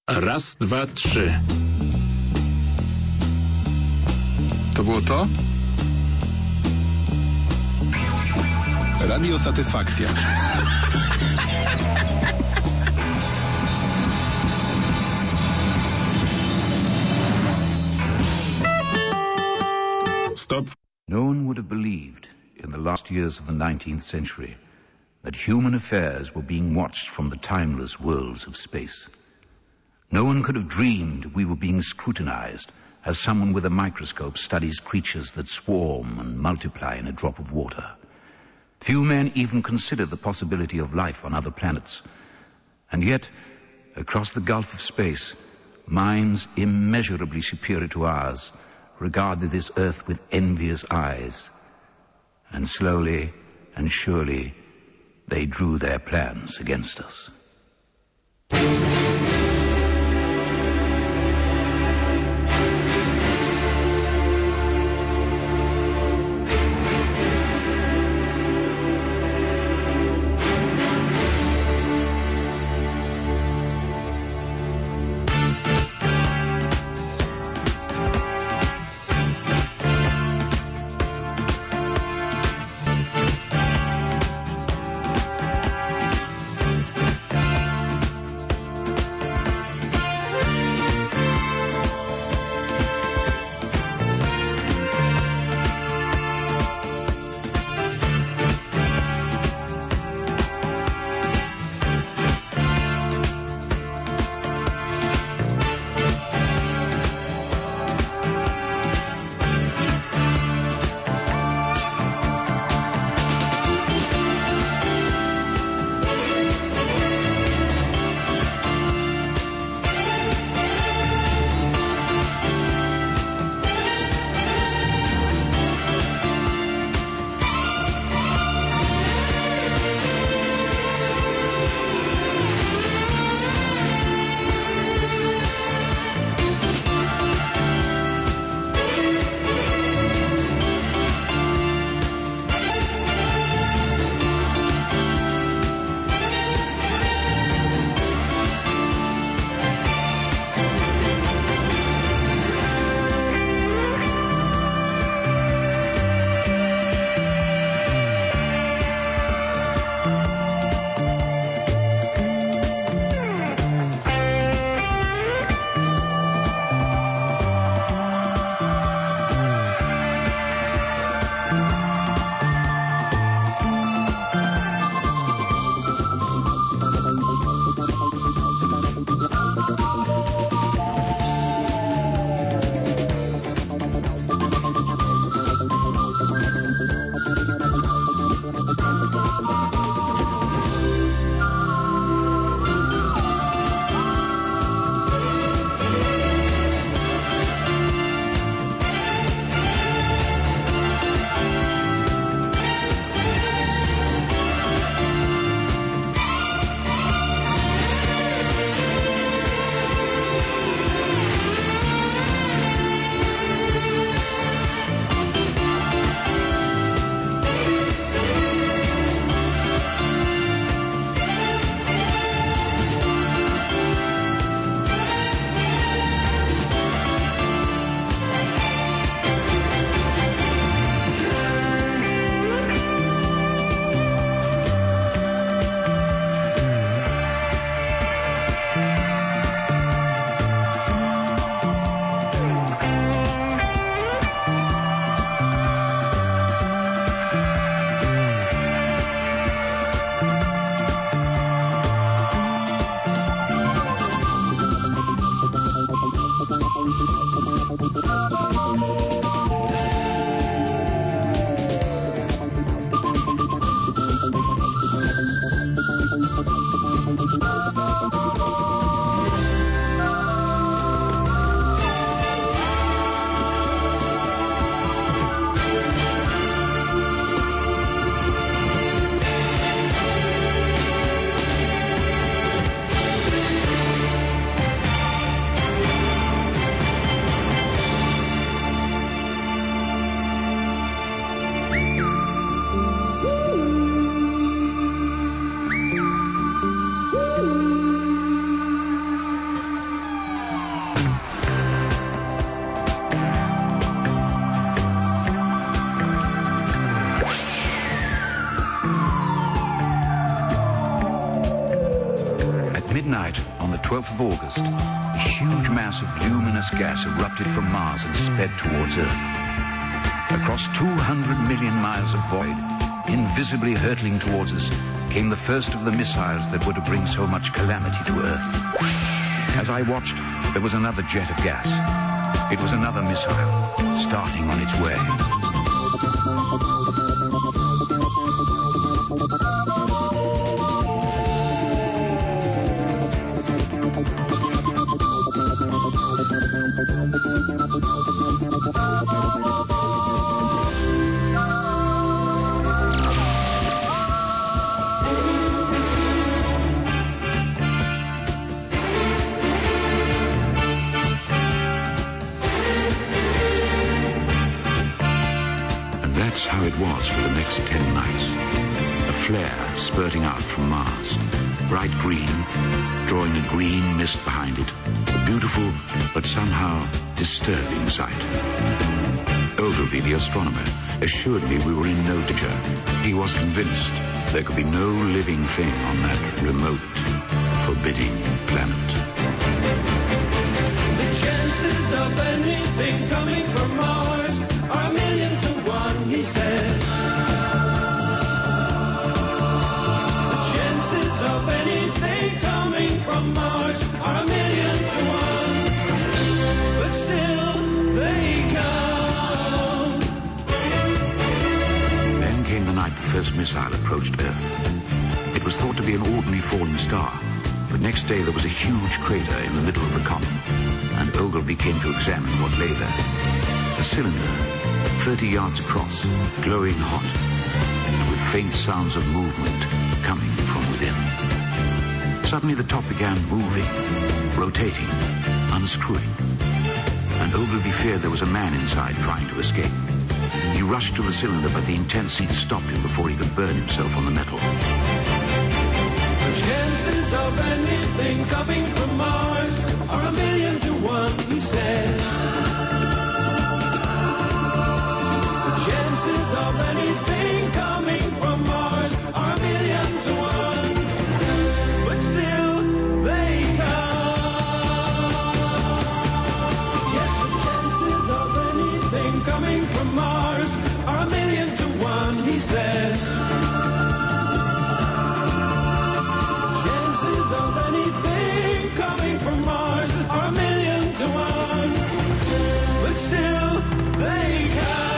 Raz, dwa, trzy. To było to? Radio Satysfakcja. Stop. No one would have believed in the last years of the 19th century that human affairs were being watched from the timeless worlds of space. No one could have dreamed we were being scrutinized as someone with a microscope studies creatures that swarm and multiply in a drop of water. Few men even considered the possibility of life on other planets. And yet, across the gulf of space, minds immeasurably superior to ours regarded this Earth with envious eyes. And slowly and surely, they drew their plans against us. 12th of August, a huge mass of luminous gas erupted from Mars and sped towards Earth. Across 200 million miles of void, invisibly hurtling towards us, came the first of the missiles that were to bring so much calamity to Earth. As I watched, there was another jet of gas. It was another missile, starting on its way. How it was for the next 10 nights. A flare spurting out from Mars, bright green, drawing a green mist behind it. A beautiful but somehow disturbing sight. Ogilvy, the astronomer, assured me we were in no danger. He was convinced there could be no living thing on that remote, forbidding planet. The chances of anything coming from Mars are 1,000,000 to 1, he said. The chances of anything coming from Mars are 1,000,000 to 1, but still they come. Then came the night the first missile approached Earth. It was thought to be an ordinary falling star, but next day there was a huge crater in the middle of the comet, and Ogilvy came to examine what lay there. A cylinder, 30 yards across, glowing hot, and with faint sounds of movement coming from within. Suddenly the top began moving, rotating, unscrewing, and Ogilvy feared there was a man inside trying to escape. He rushed to the cylinder, but the intense heat stopped him before he could burn himself on the metal. The chances of anything coming from Mars are 1,000,000 to 1, he said. The chances of anything coming from Mars are 1,000,000 to 1, but still they come. Yes, the chances of anything coming from Mars are 1,000,000 to 1, he said. Chances of anything coming from Mars are 1,000,000 to 1, but still they come.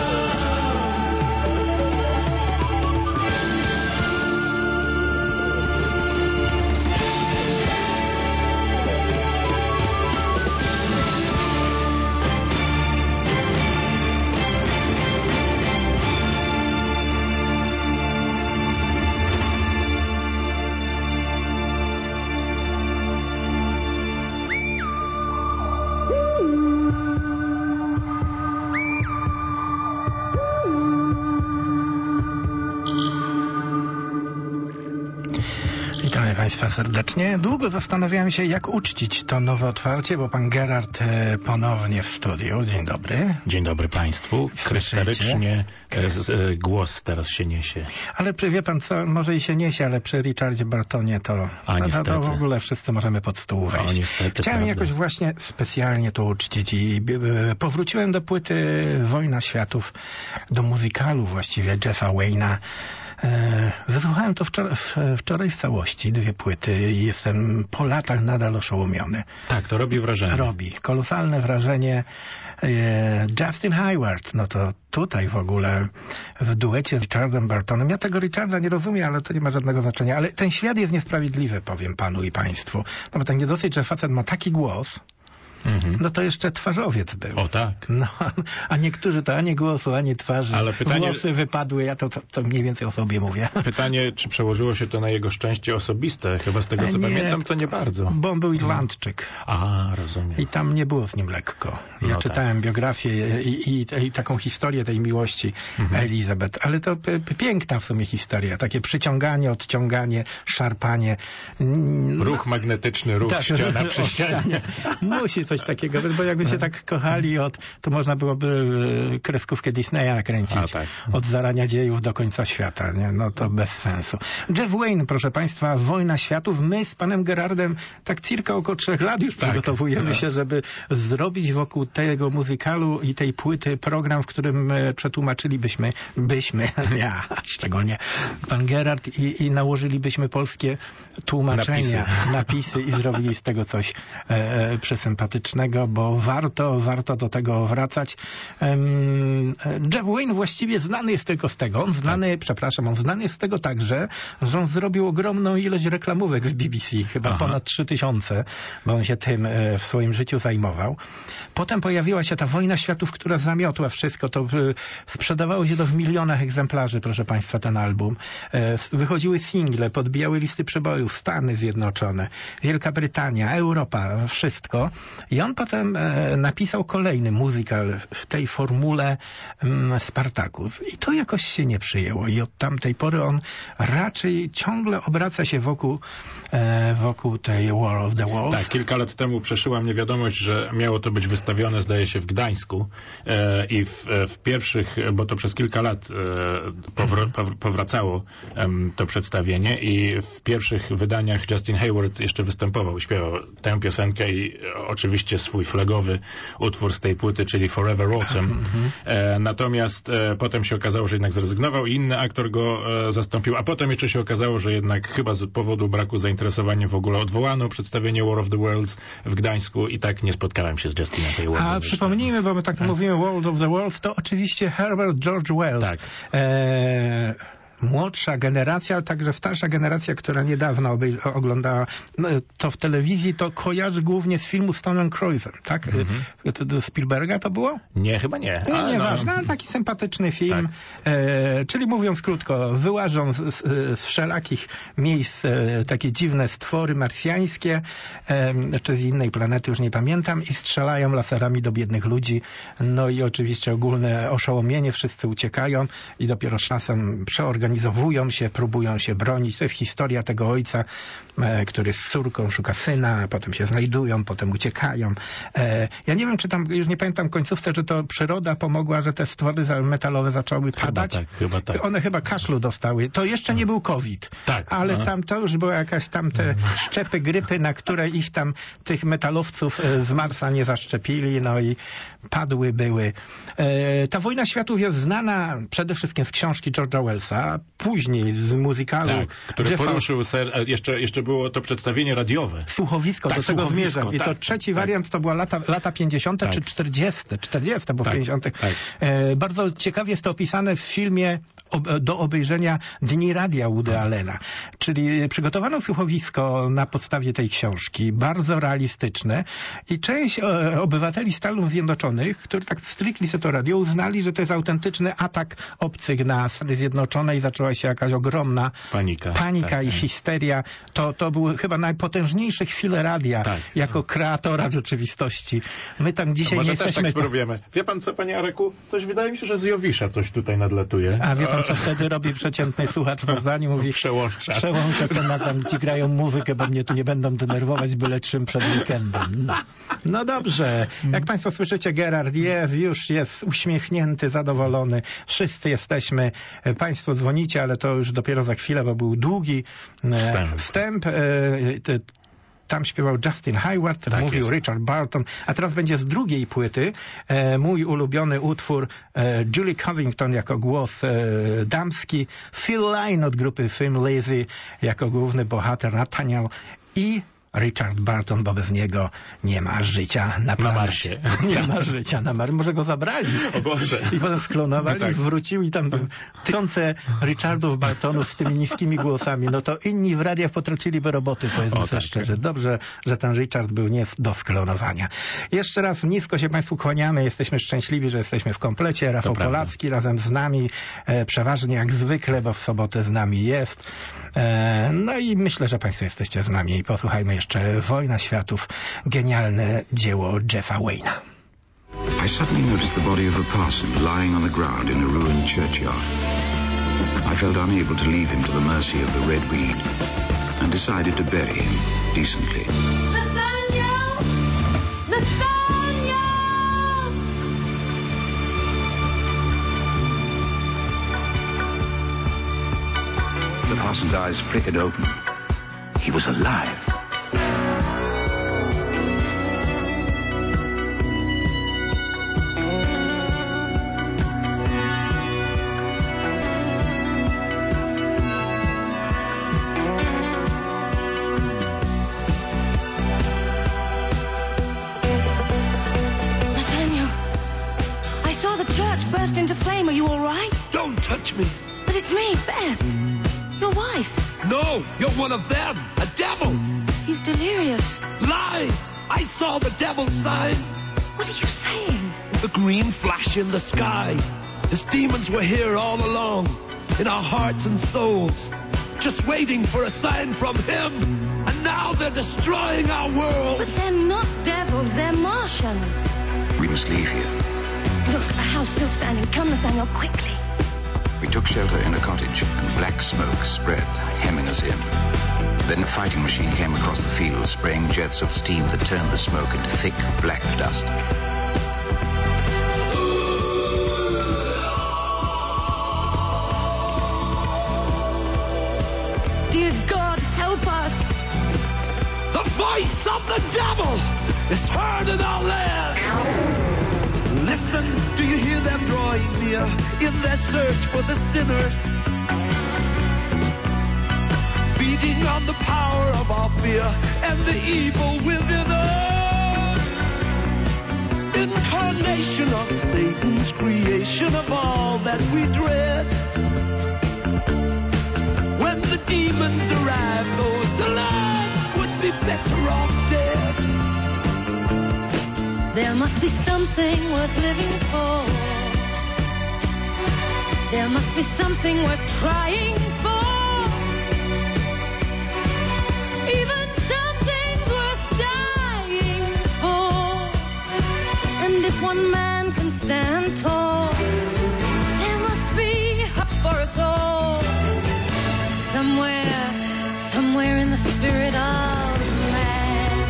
Witamy Państwa serdecznie. Długo zastanawiałem się, jak uczcić to nowe otwarcie, bo pan Gerard ponownie w studiu. Dzień dobry. Dzień dobry Państwu. Krystarycznie głos teraz się niesie. Ale wie pan co, może i się niesie, ale przy Richardzie Bartonie to w ogóle wszyscy możemy pod stół wejść. Niestety, chciałem jakoś właśnie specjalnie to uczcić i powróciłem do płyty Wojna Światów, do muzykalu właściwie Jeffa Wayne'a. Wysłuchałem to wczoraj w całości, 2 płyty i jestem po latach nadal oszołomiony. Tak, to robi wrażenie. Robi. Kolosalne wrażenie. Justin Hayward, no to tutaj w ogóle w duecie z Richardem Bartonem. Ja tego Richarda nie rozumiem, ale to nie ma żadnego znaczenia. Ale ten świat jest niesprawiedliwy, powiem panu i państwu. No bo tak nie dosyć, że facet ma taki głos, no to jeszcze twarzowiec był. O tak. No, a niektórzy to ani głosu, ani twarzy. Ale pytanie... Włosy wypadły, ja to co mniej więcej o sobie mówię. Pytanie, czy przełożyło się to na jego szczęście osobiste? Chyba z tego co pamiętam, to nie bardzo. Bo on był Irlandczyk. A, rozumiem. I tam nie było z nim lekko. Ja czytałem biografię i taką historię tej miłości Elizabeth. Ale to piękna w sumie historia. Takie przyciąganie, odciąganie, szarpanie. Ruch magnetyczny, ruch ściana przy ścianie. Musi coś takiego, bo jakby się tak kochali, to można byłoby kreskówkę Disneya nakręcić. Tak. Od zarania dziejów do końca świata, nie? No to bez sensu. Jeff Wayne, proszę Państwa, Wojna Światów. My z panem Gerardem tak cirka około 3 lat już przygotowujemy się, żeby zrobić wokół tego muzykalu i tej płyty program, w którym przetłumaczylibyśmy, ja szczególnie pan Gerard i nałożylibyśmy polskie tłumaczenia, napisy i zrobili z tego coś przesympatycznego, bo warto do tego wracać. Jeff Wayne właściwie znany jest tylko z tego. On znany jest z tego także, że on zrobił ogromną ilość reklamówek w BBC, chyba ponad 3000, bo on się tym w swoim życiu zajmował. Potem pojawiła się ta Wojna Światów, która zamiotła wszystko. To sprzedawało się w milionach egzemplarzy, proszę Państwa, ten album. Wychodziły single, podbijały listy przebojów, Stany Zjednoczone, Wielka Brytania, Europa, wszystko. I on potem napisał kolejny muzykal w tej formule Spartacus. I to jakoś się nie przyjęło. I od tamtej pory on raczej ciągle obraca się wokół tej War of the Worlds. Tak, kilka lat temu przeszyła mnie wiadomość, że miało to być wystawione, zdaje się, w Gdańsku i w pierwszych, bo to przez kilka lat powracało to przedstawienie i w pierwszych wydaniach Justin Hayward jeszcze występował i śpiewał tę piosenkę i oczywiście swój flagowy utwór z tej płyty, czyli Forever Autumn. Natomiast potem się okazało, że jednak zrezygnował i inny aktor go zastąpił, a potem jeszcze się okazało, że jednak chyba z powodu braku zainteresowania w ogóle odwołano przedstawienie War of the Worlds w Gdańsku i tak nie spotkałem się z Justinem Haywardem. A przypomnijmy, bo my tak mówimy World of the Worlds, to oczywiście Herbert George Wells. Tak. Młodsza generacja, ale także starsza generacja, która niedawno oglądała to w telewizji, to kojarzy głównie z filmu z Tomem Cruise'em, tak? To do Spielberga to było? Nie, chyba nie. Nieważne, ale taki sympatyczny film. Tak. Czyli mówiąc krótko, wyłażą z wszelakich miejsc takie dziwne stwory marsjańskie, czy z innej planety, już nie pamiętam, i strzelają laserami do biednych ludzi. No i oczywiście ogólne oszołomienie, wszyscy uciekają i dopiero czasem przeorganizowują się, próbują się bronić. To jest historia tego ojca, który z córką szuka syna, potem się znajdują, potem uciekają. Ja nie wiem, czy tam, już nie pamiętam w końcówce, czy to przyroda pomogła, że te stwory metalowe zaczęły padać. Chyba tak. One chyba kaszlu dostały. To jeszcze nie był COVID. Tak. Ale tam to już była jakaś tam te szczepy grypy, na które ich tam, tych metalowców z Marsa nie zaszczepili, no i padły były. Ta Wojna Światów jest znana przede wszystkim z książki George'a Wellsa, później z muzykalu. Tak, który poruszył jeszcze było to przedstawienie radiowe. Słuchowisko, do tego zmierzam. I to trzeci wariant to była lata 50. czy 40, bo 50. Tak. Bardzo ciekawie jest to opisane w filmie do obejrzenia Dni Radia Woody Allena. Czyli przygotowano słuchowisko na podstawie tej książki, bardzo realistyczne i część obywateli Stanów Zjednoczonych, którzy tak stricli sobie to radio, uznali, że to jest autentyczny atak obcych na Stany Zjednoczone i zaczęła się jakaś ogromna panika i histeria. To były chyba najpotężniejsze chwile radia jako kreatora rzeczywistości. My tam dzisiaj może nie też jesteśmy... tak spróbujemy. Wie pan co, panie Areku? Coś wydaje mi się, że z Jowisza coś tutaj nadlatuje. A wie pan, co wtedy robi przeciętny słuchacz w Poznaniu? Mówi, przełączę sobie tam ci grają muzykę, bo mnie tu nie będą denerwować byle czym przed weekendem. No dobrze. Jak państwo słyszycie, Gerard już jest uśmiechnięty, zadowolony. Wszyscy jesteśmy. Państwo dzwonicie, ale to już dopiero za chwilę, bo był długi wstęp. Tam śpiewał Justin Hayward, mówił jest. Richard Burton, a teraz będzie z drugiej płyty mój ulubiony utwór Julie Covington jako głos damski, Phil Lynott od grupy Thin Lizzy jako główny bohater, Nathaniel i Richard Burton, bo bez niego nie ma życia na Marsie. Nie ma życia na Marsie. Może go zabrali. O Boże. I potem sklonowali, wrócił i tam tysiące Richardów Burtonów z tymi niskimi głosami. No to inni w radiach potraciliby roboty, powiedzmy sobie szczerze. Dobrze, że ten Richard był nie do sklonowania. Jeszcze raz nisko się państwu kłaniamy. Jesteśmy szczęśliwi, że jesteśmy w komplecie. Rafał Polacki razem z nami. Przeważnie jak zwykle, bo w sobotę z nami jest. No i myślę, że państwo jesteście z nami. I posłuchajmy jeszcze Wojna Światów, genialne dzieło Jeffa Wayne'a. I suddenly noticed the body of a parson lying on the ground in a ruined churchyard. I felt unable to leave him to the mercy of the red weed and decided to bury him decently. Nathaniel! Parsons' eyes flickered open. He was alive. Burst into flame. Are you all right? Don't touch me. But it's me, Beth. Your wife. No, you're one of them. A devil. He's delirious. Lies. I saw the devil's sign. What are you saying? The green flash in the sky. His demons were here all along. In our hearts and souls. Just waiting for a sign from him. And now they're destroying our world. But they're not devils. They're Martians. We must leave here. Look, the house still standing. Come, Nathaniel, quickly. We took shelter in a cottage, and black smoke spread, hemming us in. Then a fighting machine came across the field, spraying jets of steam that turned the smoke into thick, black dust. Dear God, help us. The voice of the devil is heard in our land. Listen, do you hear them drawing near in their search for the sinners? Feeding on the power of our fear and the evil within us. Incarnation of Satan's creation of all that we dread. When the demons arrive, those alive would be better off dead. There must be something worth living for. There must be something worth trying for. Even something worth dying for. And if one man can stand tall, there must be hope for us all. Somewhere in the spirit of man.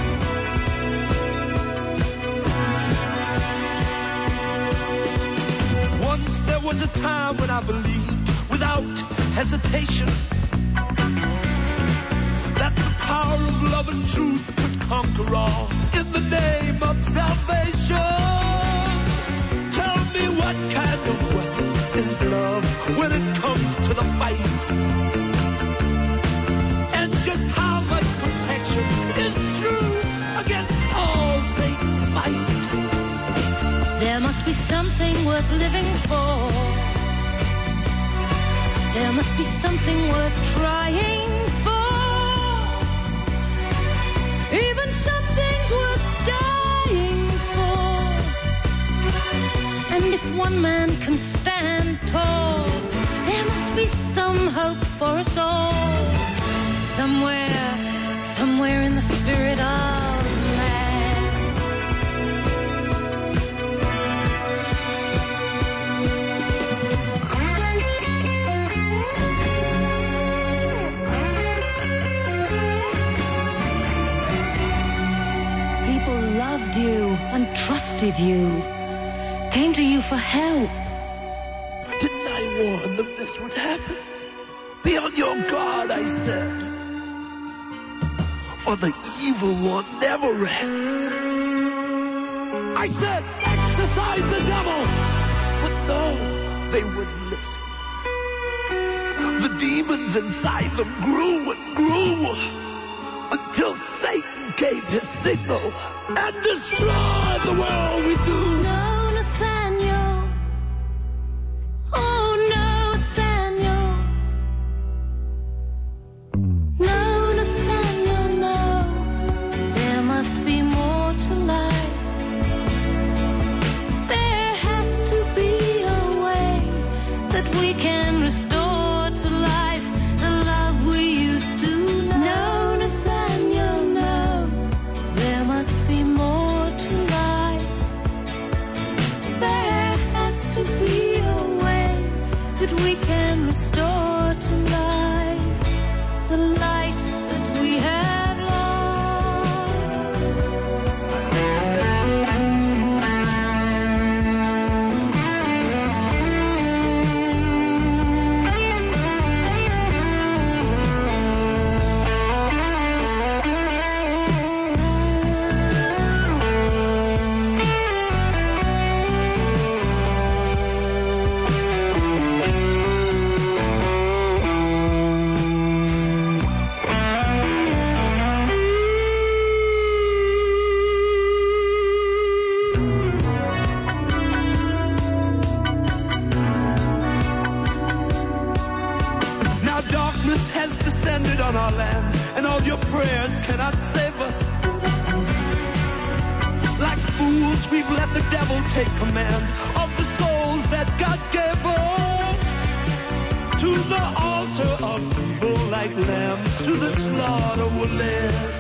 There was a time when I believed without hesitation that the power of love and truth could conquer all in the name of salvation. Tell me what kind of weapon is love when it comes to the fight? And just how much protection is true against all Satan's might? There must be something worth living for. There must be something worth trying for. Even something's worth dying for. And if one man can stand tall, there must be some hope for us all. Somewhere in the spirit of man. Loved you and trusted you, came to you for help. Didn't I warn them this would happen? Be on your guard, I said. For the evil one never rests. I said, exorcise the devil! But no, they wouldn't listen. The demons inside them grew and grew until Satan gave his signal and destroyed the world we knew. No, Nathaniel. Oh, no, Nathaniel. No, Nathaniel, no. There must be more to life. There has to be a way that we can restore to life the love we used to know. No, Nathaniel, no. There must be more to life. prayers cannot save us. Like fools, we've let the devil take command of the souls that God gave us. To the altar of evil like lambs, to the slaughter we're led.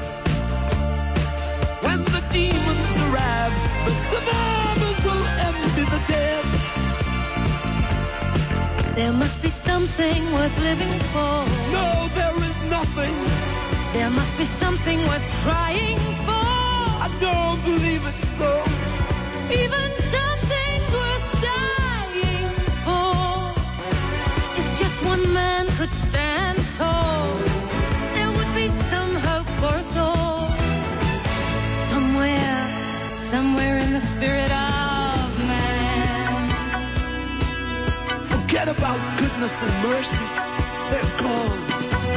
When the demons arrive, the survivors will envy the dead. There must be something worth living for. No, there is nothing. There must be something worth trying for. I don't believe it so. Even something worth dying for. If just one man could stand tall, there would be some hope for us all. Somewhere in the spirit of man. Forget about goodness and mercy. They're gone.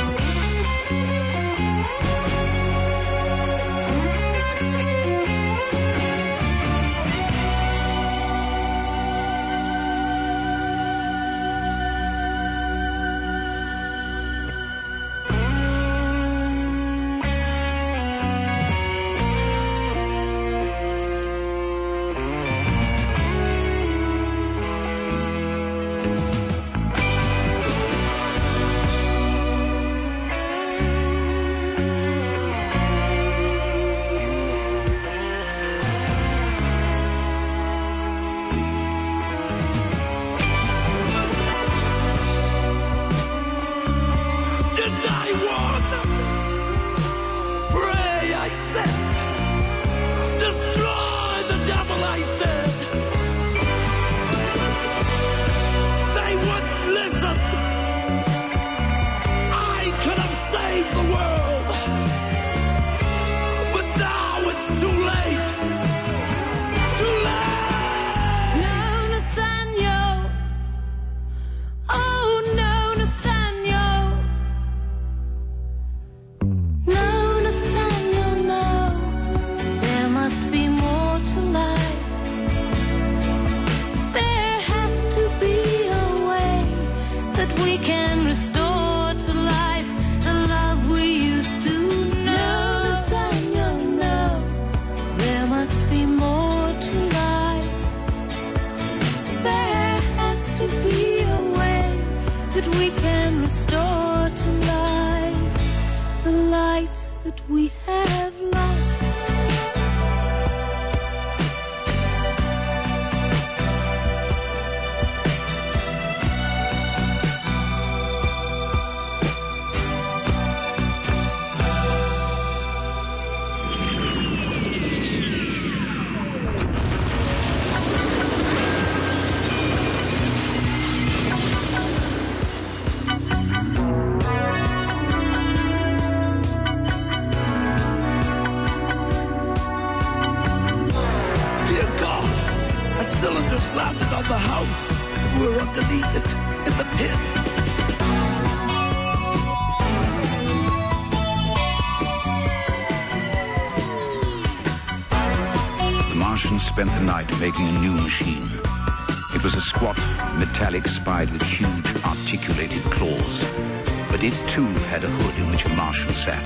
Spent the night making a new machine. It was a squat, metallic spide with huge, articulated claws. But it, too, had a hood in which a Martian sat.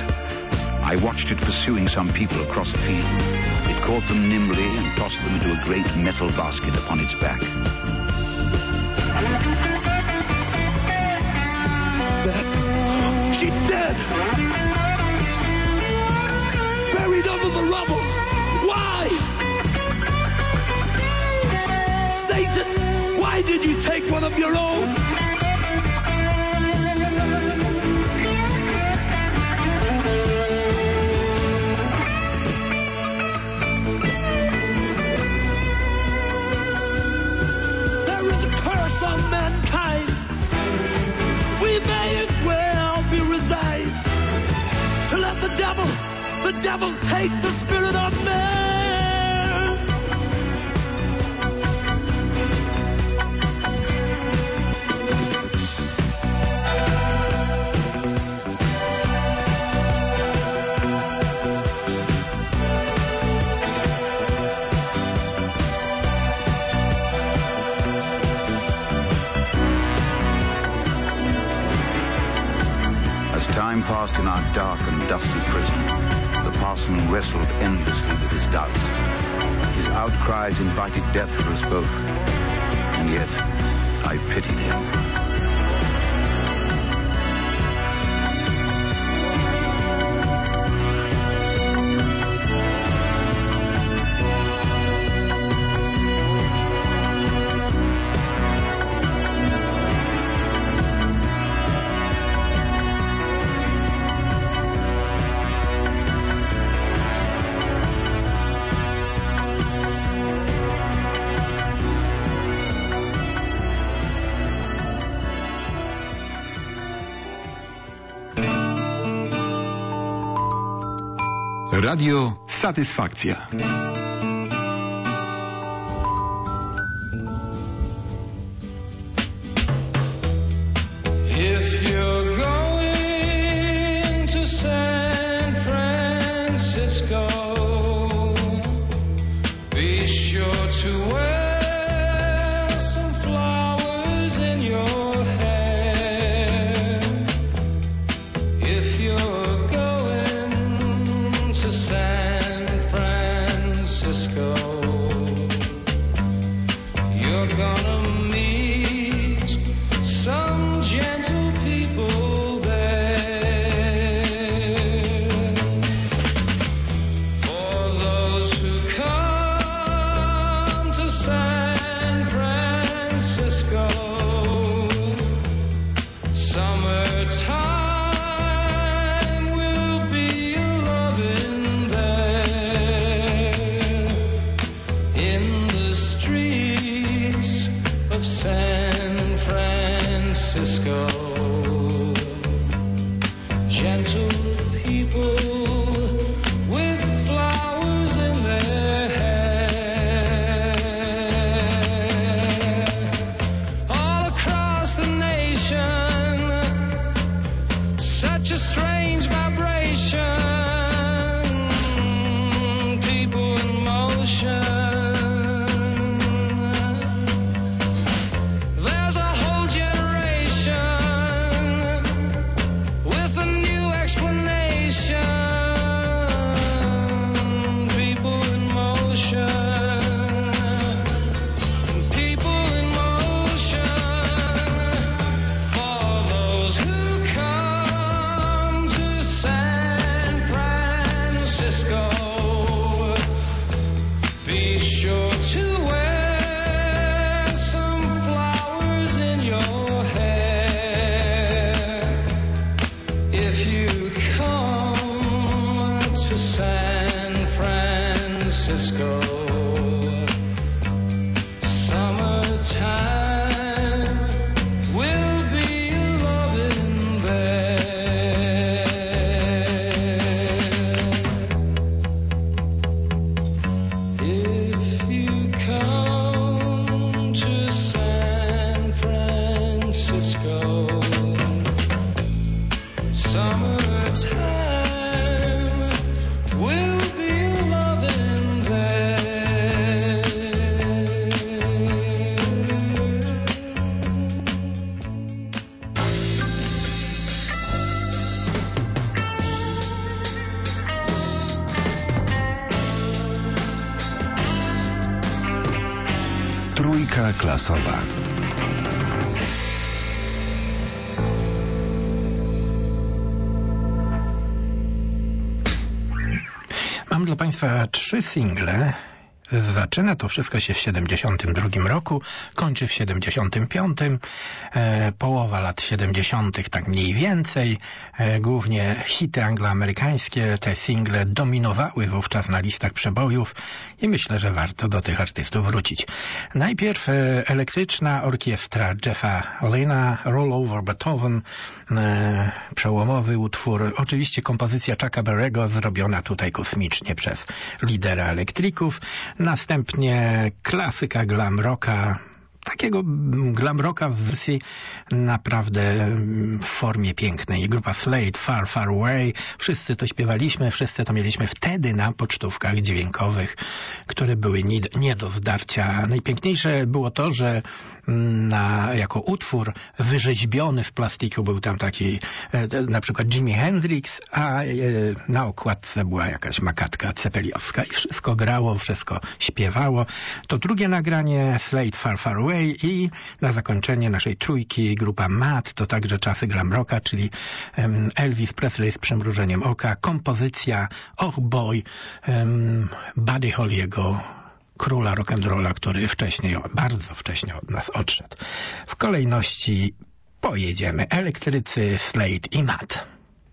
I watched it pursuing some people across a field. It caught them nimbly and tossed them into a great metal basket upon its back. She's dead! Buried under the rubble! Why? Satan, why did you take one of your own? There is a curse on mankind. We may as well be resigned to let the devil take the spirit of man. As time time passed in our dark and dusty prison, the parson wrestled endlessly with his doubts. His outcries invited death for us both, and yet I pitied him. Radio Satysfakcja. If you're going to San Francisco, be sure to wear some flowers in your hair. If you're going to San Francisco, you're gonna meet some gentle people there. For those who come to San Francisco, summertime will be a-lovin' there. In the streets of San Francisco, gentle people with flowers in their hair. All across the nation, such a strange vibration, people in motion. There's a whole generation with a new explanation, people in motion, people in motion. For those who come to San Francisco, be sure to wear some flowers in your hair. If you come to San Francisco, summertime will be a-lovin' there. If you come to San Francisco, summertime will be a-lovin' there. Trójka klasowa. Mam dla Państwa 3 single. Zaczyna to wszystko się w 72 roku, kończy w 75, połowa lat 70, tak mniej więcej. Głównie hity angloamerykańskie, te single dominowały wówczas na listach przebojów i myślę, że warto do tych artystów wrócić. Najpierw elektryczna orkiestra Jeffa Lynna, Roll Over Beethoven, przełomowy utwór, oczywiście kompozycja Chucka Berry'ego, zrobiona tutaj kosmicznie przez lidera Elektryków. Następnie klasyka glam rocka, takiego glam rocka w wersji naprawdę w formie pięknej. Grupa Slade, Far, Far Away, wszyscy to śpiewaliśmy, wszyscy to mieliśmy wtedy na pocztówkach dźwiękowych, które były nie do zdarcia. Najpiękniejsze było to, że jako utwór wyrzeźbiony w plastiku był tam taki na przykład Jimi Hendrix, a na okładce była jakaś makatka cepeliowska i wszystko grało, wszystko śpiewało. To drugie nagranie Slade, Far, Far Away i na zakończenie naszej trójki grupa Matt, to także czasy glam rocka, czyli Elvis Presley z przymrużeniem oka, kompozycja Oh Boy Buddy Holly'ego, króla rock'n'rolla, który bardzo wcześnie od nas odszedł. W kolejności pojedziemy elektrycy, Slade i Matt.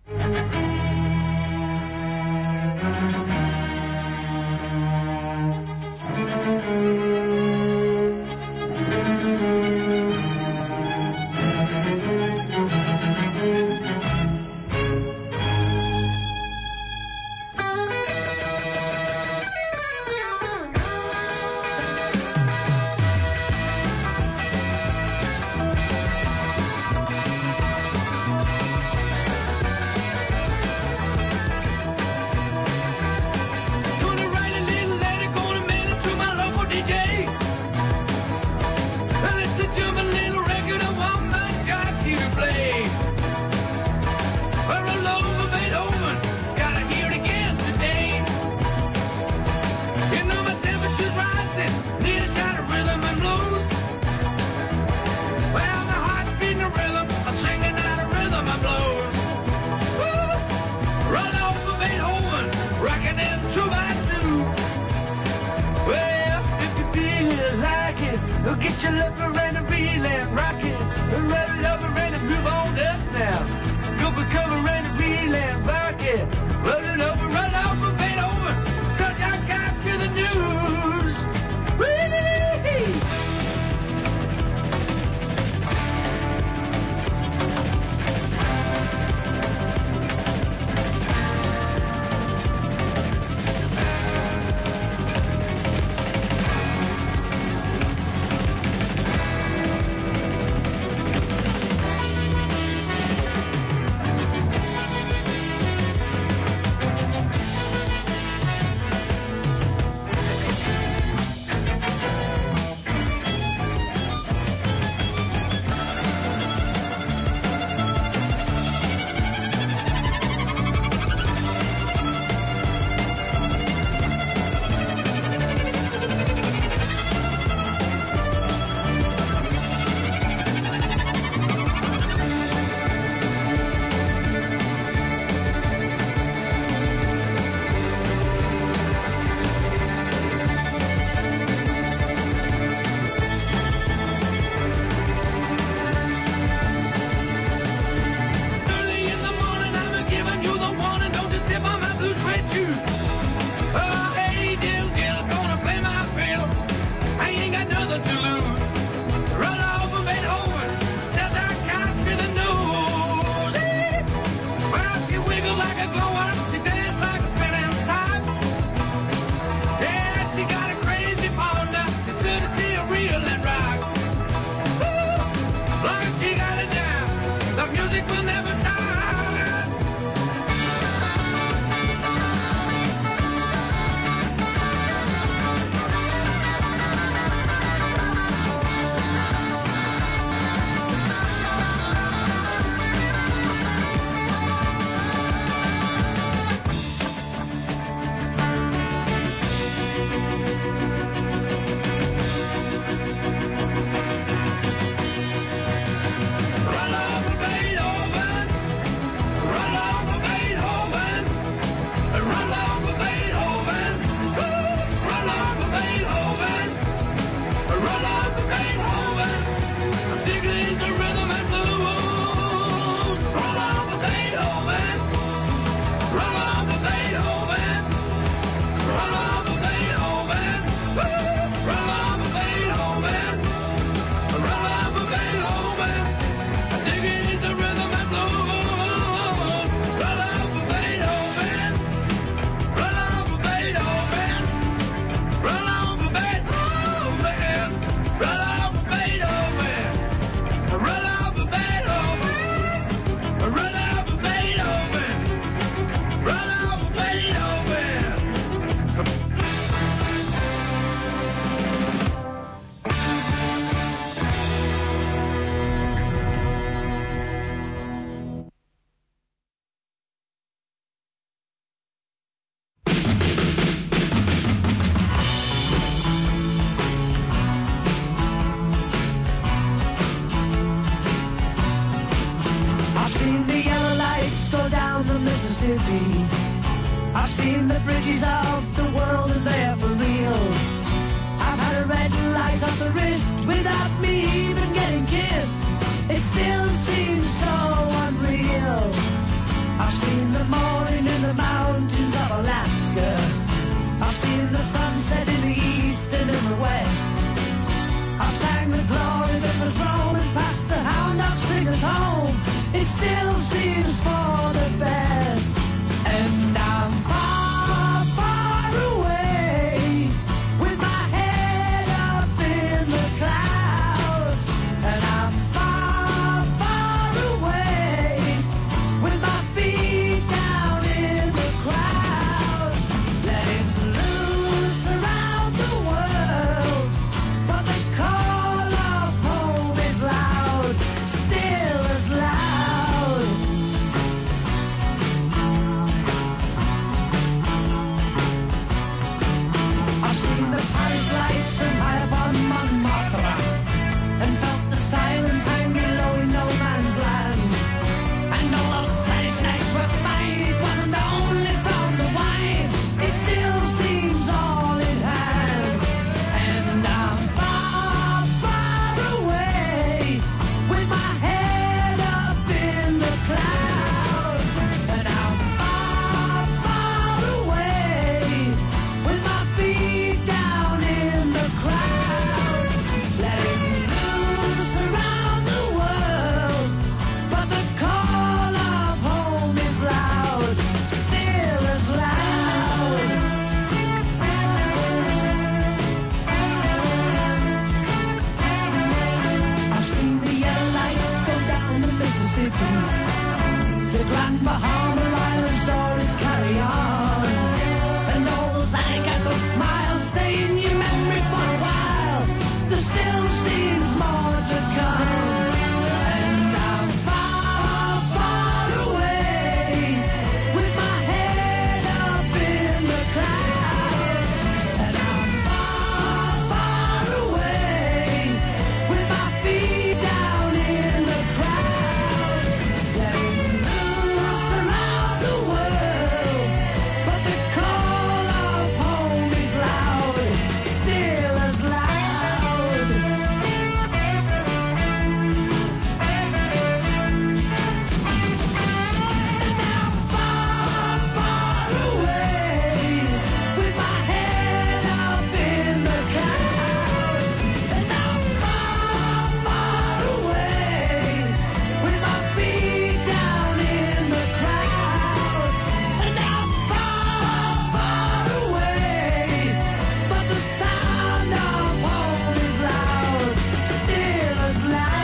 Get your lover and a reel and rock it. Rub it over and move on up now. Go for cover and a reel and rock it. Roll it over, run over, bend over. Cause I got to the news. Whee! Mississippi. I've seen the bridges of the world and they're for real. I've had a red light on the wrist without me even getting kissed. It still seems so unreal. I've seen the morning in the mountains of Alaska. I've seen the sunset in the east and in the west. I've sang the glory that was rolling past the hound dog singers home. It still seems for the best. And I'm far, far away with my head up in the clouds. And I'm far, far away with my feet down in the crowds. Letting loose around the world, but the call of home is loud, still as loud. I've seen the Paris lights from high upon Montmartre and felt the silence hang below in no man's land. And all those Spanish nights were fine, it wasn't only from the wine, it still seems all in hand. And I'm far, far away with my head up in the clouds. And I'm far, far away with my feet down in the crowds. Letting loose around the world, but the call of home is loud, still as loud. I've seen the yellow lights go down the Mississippi. The Grand Bahama Island stories carry on. And all those alligator smiles stay in your memory for a while. There still seems more to come. And I'm far, far away with my head up in the clouds. And I'm far, far away with my feet down in the crowds. Letting loose around the world, but the call of home is loud, still as loud. And I'm far, far away with my head up in the clouds. And I'm far, far away with my feet down in the crowds. And I'm far, far away, but the sound of home is loud, still as loud.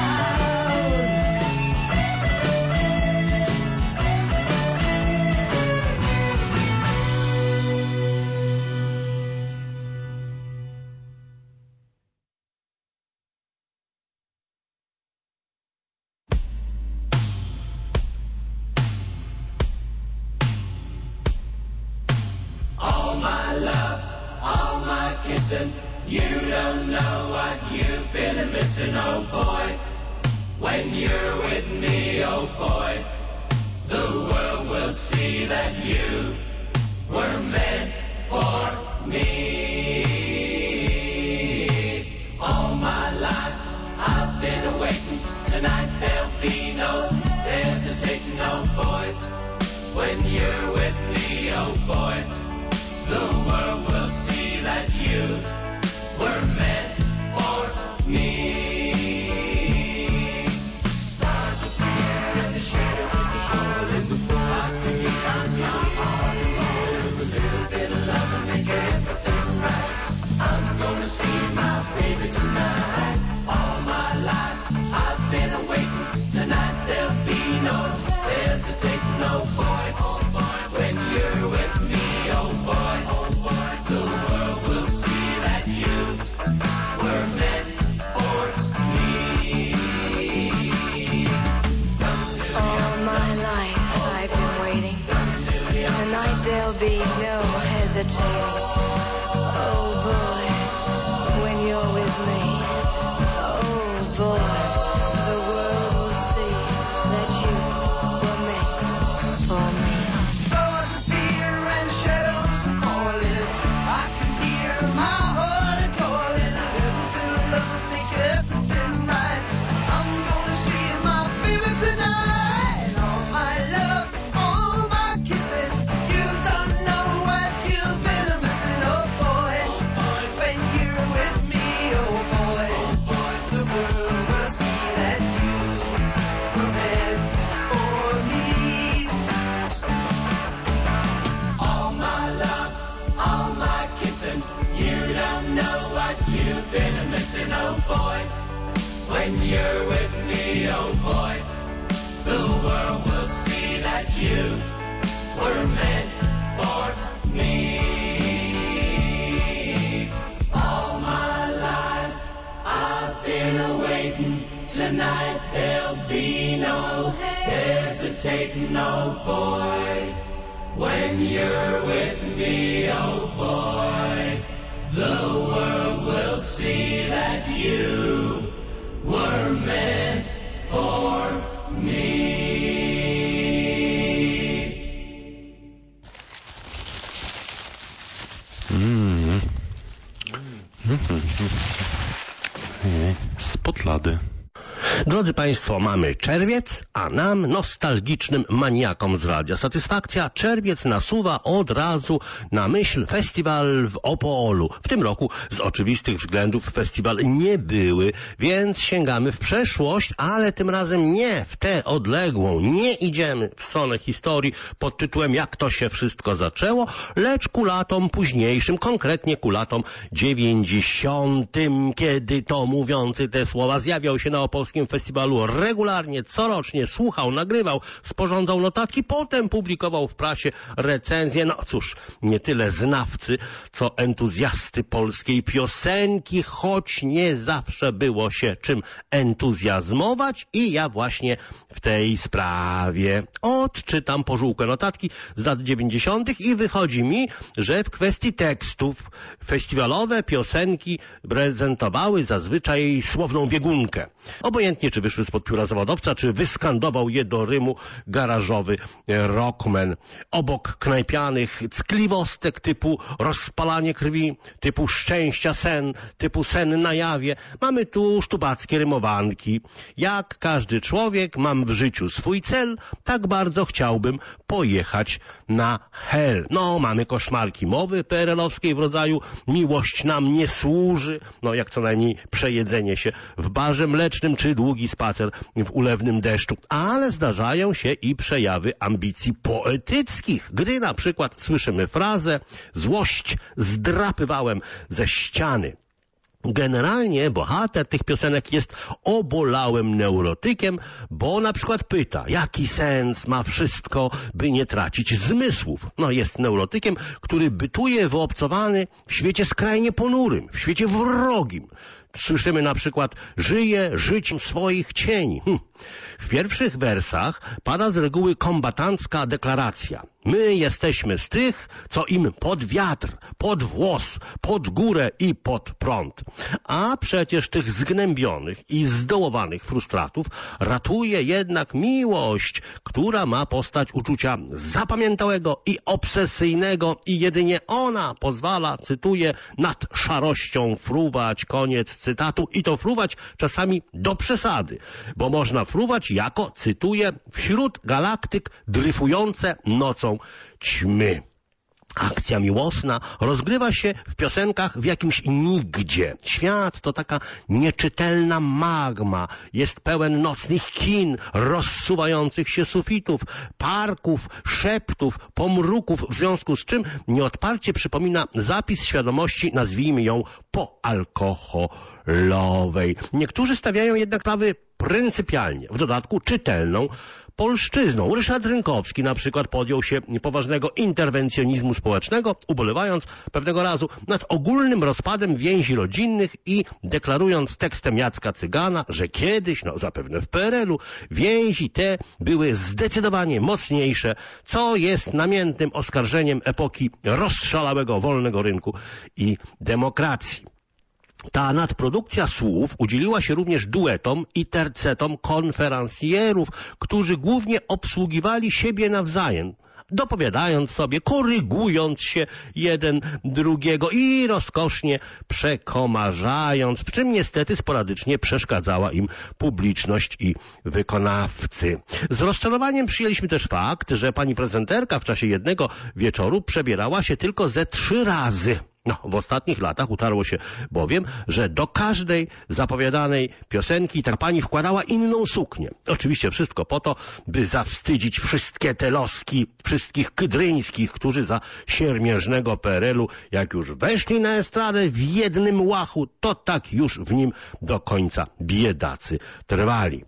All my love, all my kissing, you don't know what you've been missing, oh boy. When you're with me, oh boy, the world will see that you were meant for me. All my life I've been waiting, tonight there'll be no hesitating, oh boy. When you're with me, oh boy, the world will see that you were meant for me. Stars appear and the shadow is the shore is a fool. How can you count your heart and roll with a little bit of love and make everything know what you've been missing, oh boy. When you're with me, oh boy, the world will see that you were meant for me. All my life I've been waiting. Tonight there'll be no hesitating, oh boy. When you're with me, oh boy, the world will see that you were meant for me. Spod lady. Drodzy Państwo, mamy czerwiec, a nam, nostalgicznym maniakom z Radia Satysfakcja, czerwiec nasuwa od razu na myśl festiwal w Opolu. W tym roku z oczywistych względów festiwal nie były, więc sięgamy w przeszłość, ale tym razem nie w tę odległą. Nie idziemy w stronę historii pod tytułem jak to się wszystko zaczęło, lecz ku latom późniejszym, konkretnie ku latom 90., kiedy to mówiący te słowa zjawiał się na opolskim festiwalu regularnie, corocznie, słuchał, nagrywał, sporządzał notatki, potem publikował w prasie recenzje. No cóż, nie tyle znawcy, co entuzjasty polskiej piosenki, choć nie zawsze było się czym entuzjazmować i ja właśnie w tej sprawie odczytam pożółkłe notatki z lat 90. i wychodzi mi, że w kwestii tekstów festiwalowe piosenki prezentowały zazwyczaj słowną biegunkę. Obojętnie, czy wyszły spod pióra zawodowca, czy wyskandował je do rymu garażowy rockman. Obok knajpianych ckliwostek typu rozpalanie krwi, typu szczęścia sen, typu sen na jawie, mamy tu sztubackie rymowanki. Jak każdy człowiek mam w życiu swój cel, tak bardzo chciałbym pojechać na hel. No, mamy koszmarki mowy PRL-owskiej w rodzaju miłość nam nie służy, no jak co najmniej przejedzenie się w barze mlecznym, czy długi spacer w ulewnym deszczu. Ale zdarzają się i przejawy ambicji poetyckich, gdy na przykład słyszymy frazę złość zdrapywałem ze ściany. Generalnie bohater tych piosenek jest obolałym neurotykiem, bo na przykład pyta, jaki sens ma wszystko, by nie tracić zmysłów. No jest neurotykiem, który bytuje wyobcowany w świecie skrajnie ponurym, w świecie wrogim. Słyszymy na przykład, żyje życiem swoich cieni. W pierwszych wersach pada z reguły kombatancka deklaracja. My jesteśmy z tych, co im pod wiatr, pod włos, pod górę i pod prąd. A przecież tych zgnębionych i zdołowanych frustratów ratuje jednak miłość, która ma postać uczucia zapamiętałego i obsesyjnego i jedynie ona pozwala, cytuję, nad szarością fruwać, koniec cytatu, i to fruwać czasami do przesady, bo można fruwać jako, cytuję, wśród galaktyk dryfujące nocą ćmy. Akcja miłosna rozgrywa się w piosenkach w jakimś nigdzie. Świat to taka nieczytelna magma. Jest pełen nocnych kin, rozsuwających się sufitów, parków, szeptów, pomruków, w związku z czym nieodparcie przypomina zapis świadomości, nazwijmy ją poalkoholowej. Niektórzy stawiają jednak sprawy pryncypialnie, w dodatku czytelną polszczyzną. Ryszard Rynkowski na przykład podjął się poważnego interwencjonizmu społecznego, ubolewając pewnego razu nad ogólnym rozpadem więzi rodzinnych i deklarując tekstem Jacka Cygana, że kiedyś, no zapewne w PRL-u, więzi te były zdecydowanie mocniejsze, co jest namiętnym oskarżeniem epoki rozszalałego wolnego rynku i demokracji. Ta nadprodukcja słów udzieliła się również duetom i tercetom konferencjerów, którzy głównie obsługiwali siebie nawzajem, dopowiadając sobie, korygując się jeden drugiego i rozkosznie przekomarzając, w czym niestety sporadycznie przeszkadzała im publiczność i wykonawcy. Z rozczarowaniem przyjęliśmy też fakt, że pani prezenterka w czasie jednego wieczoru przebierała się tylko ze 3 razy. No, w ostatnich latach utarło się bowiem, że do każdej zapowiadanej piosenki ta pani wkładała inną suknię. Oczywiście wszystko po to, by zawstydzić wszystkie te loski, wszystkich kydryńskich, którzy za siermiężnego PRL-u, jak już weszli na estradę w jednym łachu, to tak już w nim do końca biedacy trwali.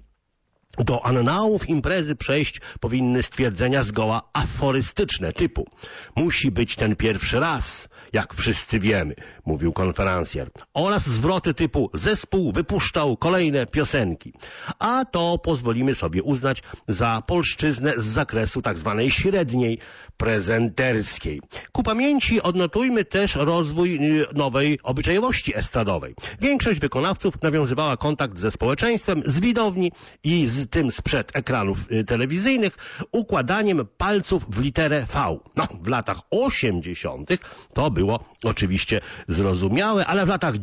Do annałów imprezy przejść powinny stwierdzenia zgoła aforystyczne typu: musi być ten pierwszy raz, jak wszyscy wiemy, mówił konferencjer, oraz zwroty typu: zespół wypuszczał kolejne piosenki. A to pozwolimy sobie uznać za polszczyznę z zakresu tak zwanej średniej prezenterskiej. Ku pamięci odnotujmy też rozwój nowej obyczajowości estradowej. Większość wykonawców nawiązywała kontakt ze społeczeństwem, z widowni i z tym sprzed ekranów telewizyjnych układaniem palców w literę V. No, w latach 80. to było oczywiście zrozumiałe, ale w latach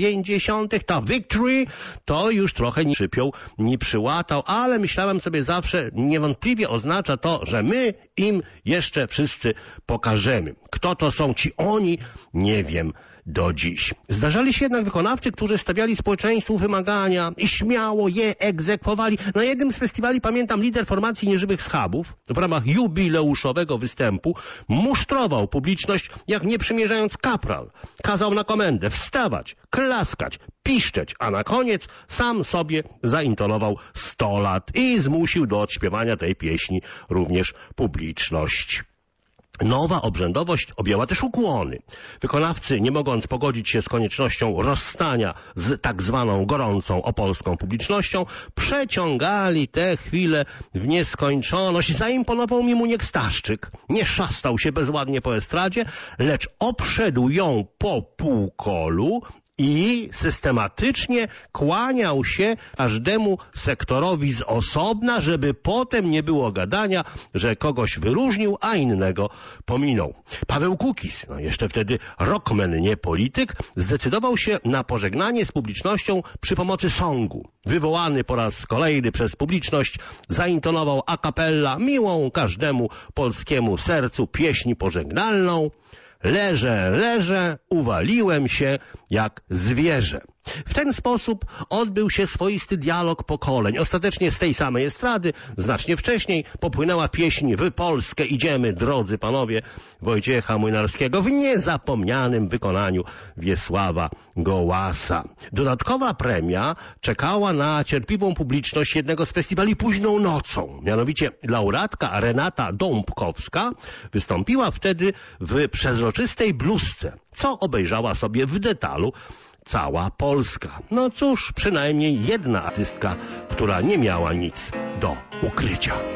90. ta Victory to już nie przypiął, nie przyłatał, ale myślałem sobie zawsze, niewątpliwie oznacza to, że my im jeszcze wszyscy pokażemy. Kto to są ci oni? Nie wiem do dziś. Zdarzali się jednak wykonawcy, którzy stawiali społeczeństwu wymagania i śmiało je egzekwowali. Na jednym z festiwali, pamiętam, lider formacji Nieżywych Schabów w ramach jubileuszowego występu musztrował publiczność, jak nie przymierzając kapral. Kazał na komendę wstawać, klaskać, piszczeć, a na koniec sam sobie zaintonował 100 lat i zmusił do odśpiewania tej pieśni również publiczność. Nowa obrzędowość objęła też ukłony. Wykonawcy, nie mogąc pogodzić się z koniecznością rozstania z tak zwaną gorącą opolską publicznością, przeciągali te chwile w nieskończoność. Zaimponował mi Muniek Staszczyk. Nie szastał się bezładnie po estradzie, lecz obszedł ją po półkolu i systematycznie kłaniał się każdemu sektorowi z osobna, żeby potem nie było gadania, że kogoś wyróżnił, a innego pominął. Paweł Kukiz, jeszcze wtedy rockman, nie polityk, zdecydował się na pożegnanie z publicznością przy pomocy songu. Wywołany po raz kolejny przez publiczność, zaintonował a cappella miłą każdemu polskiemu sercu pieśń pożegnalną: leżę, leżę, uwaliłem się jak zwierzę. W ten sposób odbył się swoisty dialog pokoleń. Ostatecznie z tej samej estrady, znacznie wcześniej, popłynęła pieśń "Wy Polskę idziemy, drodzy panowie" Wojciecha Młynarskiego w niezapomnianym wykonaniu Wiesława Gołasa. Dodatkowa premia czekała na cierpliwą publiczność jednego z festiwali późną nocą. Mianowicie laureatka Renata Dąbkowska wystąpiła wtedy w przezroczystej bluzce, co obejrzała sobie w detalu cała Polska. No cóż, przynajmniej jedna artystka, która nie miała nic do ukrycia.